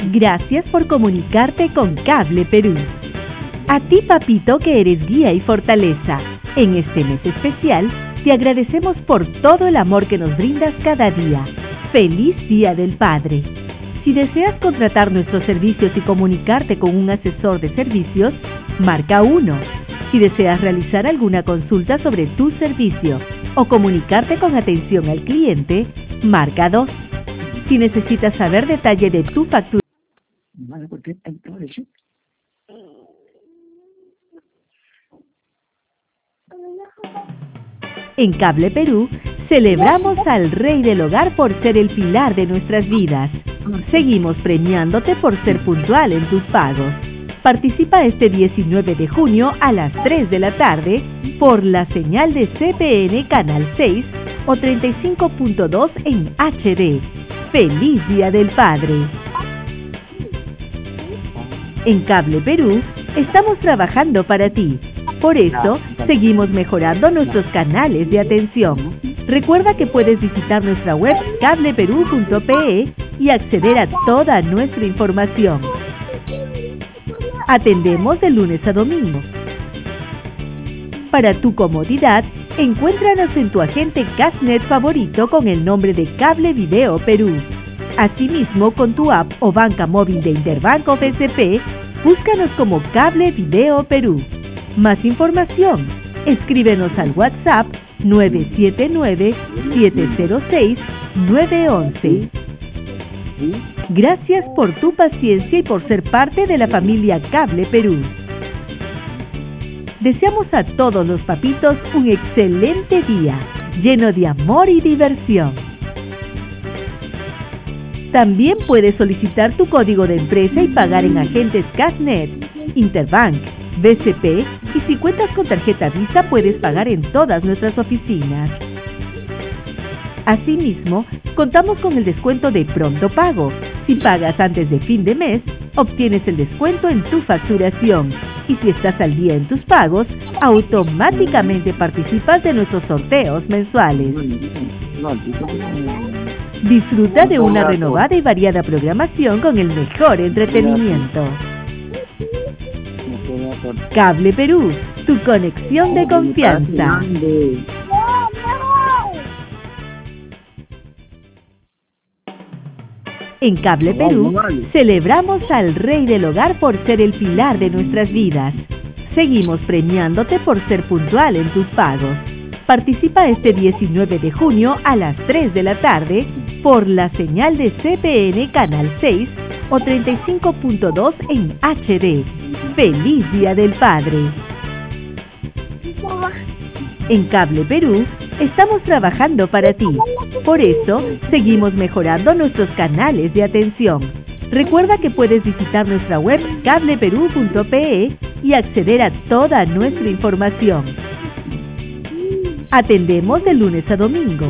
Gracias por comunicarte con Cable Perú. A ti, papito, que eres guía y fortaleza. En este mes especial, te agradecemos por todo el amor que nos brindas cada día. ¡Feliz Día del Padre! Si deseas contratar nuestros servicios y comunicarte con un asesor de servicios, marca 1. Si deseas realizar alguna consulta sobre tu servicio o comunicarte con atención al cliente, marca 2. Si necesitas saber detalle de tu factura, en Cable Perú, celebramos al Rey del Hogar por ser el pilar de nuestras vidas. Seguimos premiándote por ser puntual en tus pagos. Participa este 19 de junio a las 3 de la tarde por la señal de CPN Canal 6 o 35.2 en HD. ¡Feliz Día del Padre! En Cable Perú, estamos trabajando para ti. Por eso, seguimos mejorando nuestros canales de atención. Recuerda que puedes visitar nuestra web cableperú.pe y acceder a toda nuestra información. Atendemos de lunes a domingo. Para tu comodidad, encuéntranos en tu agente Cashnet favorito con el nombre de Cable Video Perú. Asimismo, con tu app o banca móvil de Interbanco BCP, búscanos como Cable Video Perú. Más información, escríbenos al WhatsApp 979-706-911. Gracias por tu paciencia y por ser parte de la familia Cable Perú. Deseamos a todos los papitos un excelente día, lleno de amor y diversión. También puedes solicitar tu código de empresa y pagar en agentes Cashnet, Interbank, BCP, y si cuentas con tarjeta Visa puedes pagar en todas nuestras oficinas. Asimismo, contamos con el descuento de Pronto Pago. Si pagas antes de fin de mes, obtienes el descuento en tu facturación. Y si estás al día en tus pagos, automáticamente participas de nuestros sorteos mensuales. Disfruta de una renovada y variada programación con el mejor entretenimiento. Cable Perú, tu conexión de confianza. En Cable Perú, celebramos al Rey del Hogar por ser el pilar de nuestras vidas. Seguimos premiándote por ser puntual en tus pagos. Participa este 19 de junio a las 3 de la tarde por la señal de CPN Canal 6 o 35.2 en HD. ¡Feliz Día del Padre! En Cable Perú, estamos trabajando para ti. Por eso, seguimos mejorando nuestros canales de atención. Recuerda que puedes visitar nuestra web cableperú.pe y acceder a toda nuestra información. Atendemos de lunes a domingo.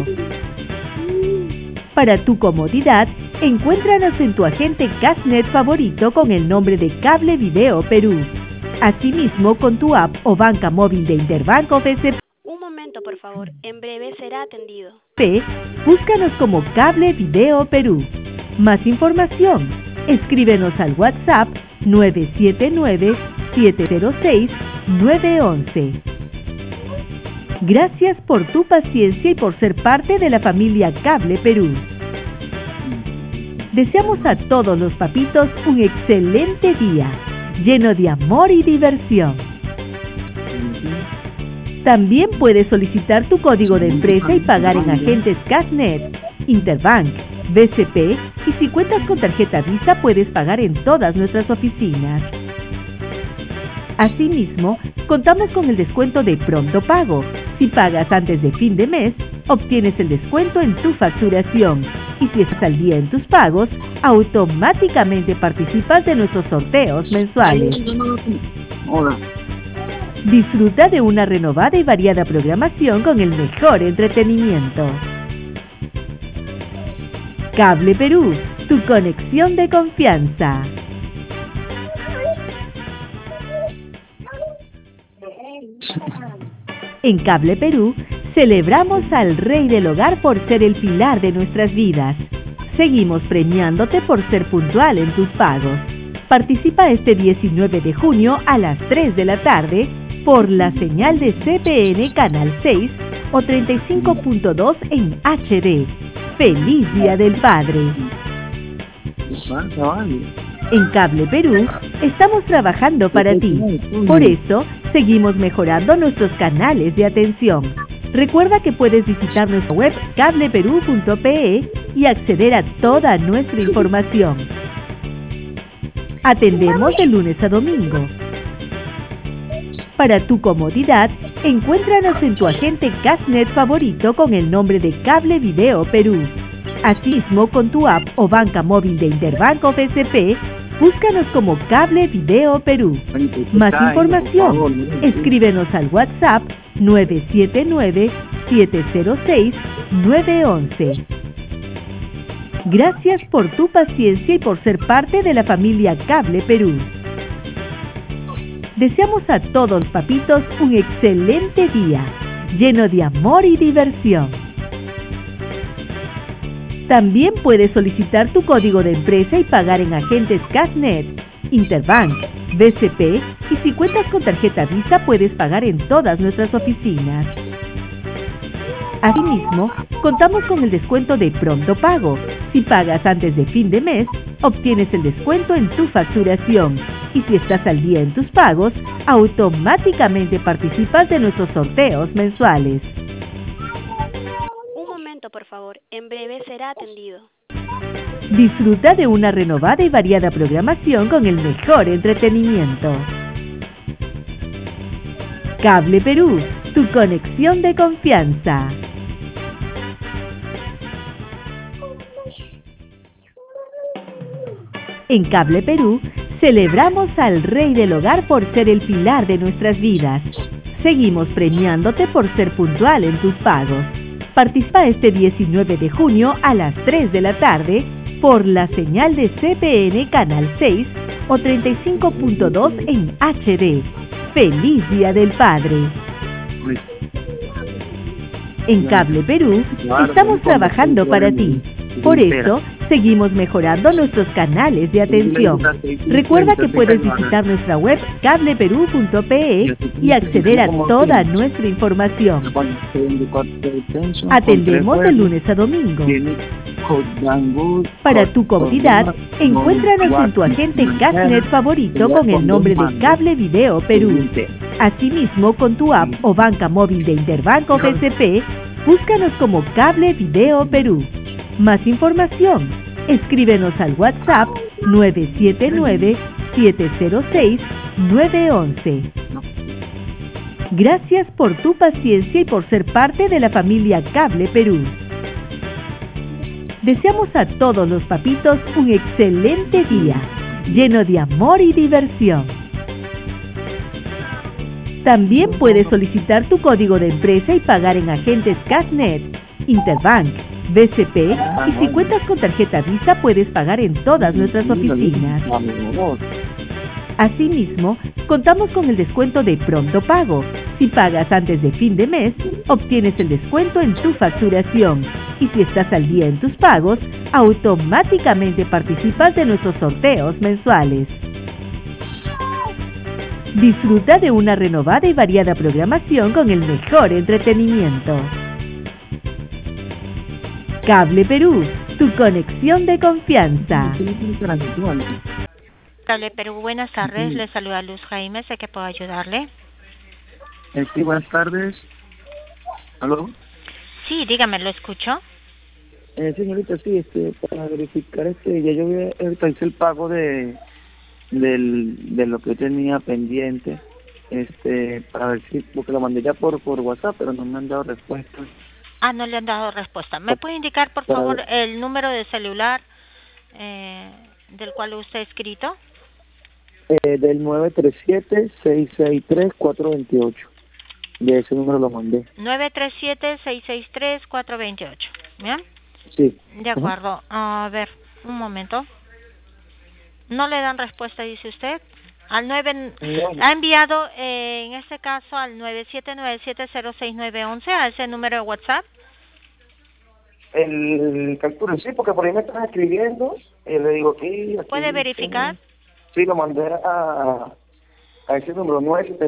Para tu comodidad, encuéntranos en tu agente Cashnet favorito con el nombre de Cable Video Perú. Asimismo, con tu app o banca móvil de Interbanco BCP. Un momento, por favor. En breve será atendido. Búscanos como Cable Video Perú. Más información, escríbenos al WhatsApp 979-706-911. Gracias por tu paciencia y por ser parte de la familia Cable Perú. Deseamos a todos los papitos un excelente día, lleno de amor y diversión. También puedes solicitar tu código de empresa y pagar en agentes Cashnet, Interbank, BCP, y si cuentas con tarjeta Visa puedes pagar en todas nuestras oficinas. Asimismo, contamos con el descuento de Pronto Pago. Si pagas antes de fin de mes, obtienes el descuento en tu facturación. Y si estás al día en tus pagos, automáticamente participas de nuestros sorteos mensuales. Disfruta de una renovada y variada programación con el mejor entretenimiento. Cable Perú, tu conexión de confianza. En Cable Perú, celebramos al Rey del Hogar por ser el pilar de nuestras vidas. Seguimos premiándote por ser puntual en tus pagos. Participa este 19 de junio a las 3 de la tarde por la señal de CPN Canal 6 o 35.2 en HD. ¡Feliz Día del Padre! En Cable Perú estamos trabajando para ti. Por eso, seguimos mejorando nuestros canales de atención. Recuerda que puedes visitar nuestra web cableperú.pe y acceder a toda nuestra información. Atendemos de lunes a domingo. Para tu comodidad, encuéntranos en tu agente Cashnet favorito con el nombre de Cable Video Perú. Asimismo, con tu app o banca móvil de Interbanco BCP, búscanos como Cable Video Perú. Más información, escríbenos al WhatsApp 979-706-911. Gracias por tu paciencia y por ser parte de la familia Cable Perú. Deseamos a todos los papitos un excelente día, lleno de amor y diversión. También puedes solicitar tu código de empresa y pagar en agentes Cashnet, Interbank, BCP y si cuentas con tarjeta Visa puedes pagar en todas nuestras oficinas. Asimismo, contamos con el descuento de pronto pago. Si pagas antes de fin de mes, obtienes el descuento en tu facturación. Y si estás al día en tus pagos, automáticamente participas de nuestros sorteos mensuales. Un momento, por favor. En breve será atendido. Disfruta de una renovada y variada programación con el mejor entretenimiento. Cable Perú, tu conexión de confianza. En Cable Perú, celebramos al Rey del Hogar por ser el pilar de nuestras vidas. Seguimos premiándote por ser puntual en tus pagos. Participa este 19 de junio a las 3 de la tarde por la señal de CPN Canal 6 o 35.2 en HD. ¡Feliz Día del Padre! En Cable Perú, estamos trabajando para ti. Por eso, seguimos mejorando nuestros canales de atención. Recuerda que puedes visitar nuestra web cableperú.pe y acceder a toda nuestra información. Atendemos de lunes a domingo. Para tu comodidad, encuéntranos en tu agente Cashnet favorito con el nombre de Cable Video Perú. Asimismo, con tu app o banca móvil de Interbanco BCP, búscanos como Cable Video Perú. Más información, escríbenos al WhatsApp 979-706-911. Gracias por tu paciencia y por ser parte de la familia Cable Perú. Deseamos a todos los papitos un excelente día, lleno de amor y diversión. También puedes solicitar tu código de empresa y pagar en agentes Cashnet, Interbank, BCP y si cuentas con tarjeta Visa puedes pagar en todas nuestras oficinas. Asimismo, contamos con el descuento de pronto pago. Si pagas antes de fin de mes, obtienes el descuento en tu facturación. Y si estás al día en tus pagos, automáticamente participas de nuestros sorteos mensuales. Disfruta de una renovada y variada programación con el mejor entretenimiento. Cable Perú, tu conexión de confianza. Cable Perú, buenas tardes. Le saluda Luz Jaime. ¿Sé que puedo ayudarle? Sí, buenas tardes. ¿Aló? Sí, dígame, ¿lo escucho? Señorita, sí, para verificar, ya yo ahorita hice el pago de lo que yo tenía pendiente, para ver si, porque lo mandé ya por WhatsApp, pero no me han dado respuesta. Ah, no le han dado respuesta. ¿Me puede indicar, por favor, el número de celular del cual usted ha escrito? Del 937-663-428. De ese número lo mandé. 937-663-428. ¿Bien? Sí. De acuerdo. A ver, un momento. ¿No le dan respuesta, dice usted? Al 9... No. Ha enviado, en este caso, al 979-706-911, a ese número de WhatsApp. El captura, sí, porque por ahí me están escribiendo y le digo aquí, ¿Puede verificar? Sí, lo mandé a ese número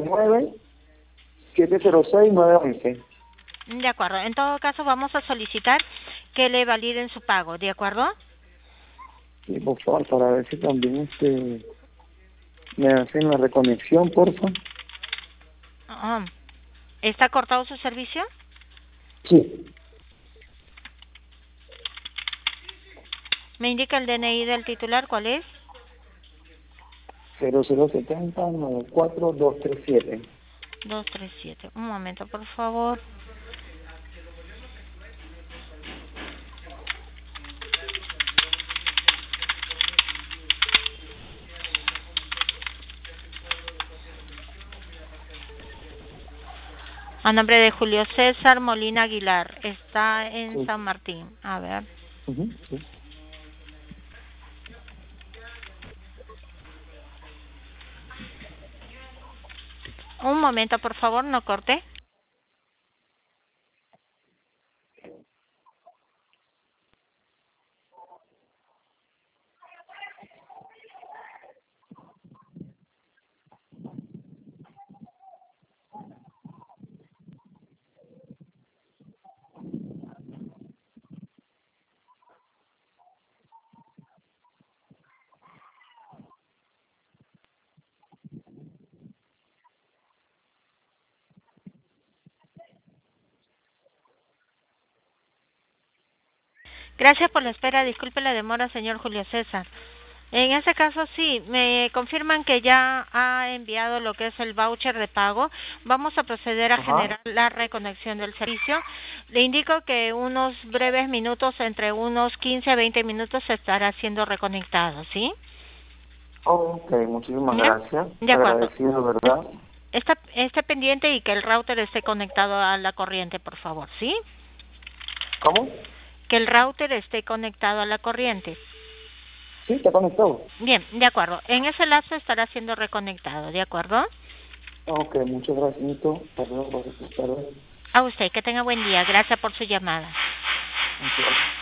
979-706-911. De acuerdo. En todo caso, vamos a solicitar que le validen su pago, ¿de acuerdo? Sí, por favor, para ver si también me hacen la reconexión, porfa. Ah, ¿está cortado su servicio? Sí. ¿Me indica el DNI del titular? ¿Cuál es? 0070-94237. 237. Un momento, por favor. A nombre de Julio César Molina Aguilar. Está en Sí. San Martín. A ver. Sí. Un momento, por favor, no corte. Gracias por la espera. Disculpe la demora, señor Julio César. En este caso, sí, me confirman que ya ha enviado lo que es el voucher de pago. Vamos a proceder a generar la reconexión del servicio. Le indico que unos breves minutos, entre unos 15 a 20 minutos, se estará siendo reconectado, ¿sí? Ok, muchísimas Bien, gracias. de acuerdo. Agradecido, ¿verdad? Está pendiente y que el router esté conectado a la corriente, por favor, ¿sí? ¿Cómo? Que el router esté conectado a la corriente. Sí, está conectado. Bien, de acuerdo. En ese lapso estará siendo reconectado, ¿de acuerdo? Ok, muchas gracias, Nito. Perdón. A usted, que tenga buen día. Gracias por su llamada. Muchas gracias.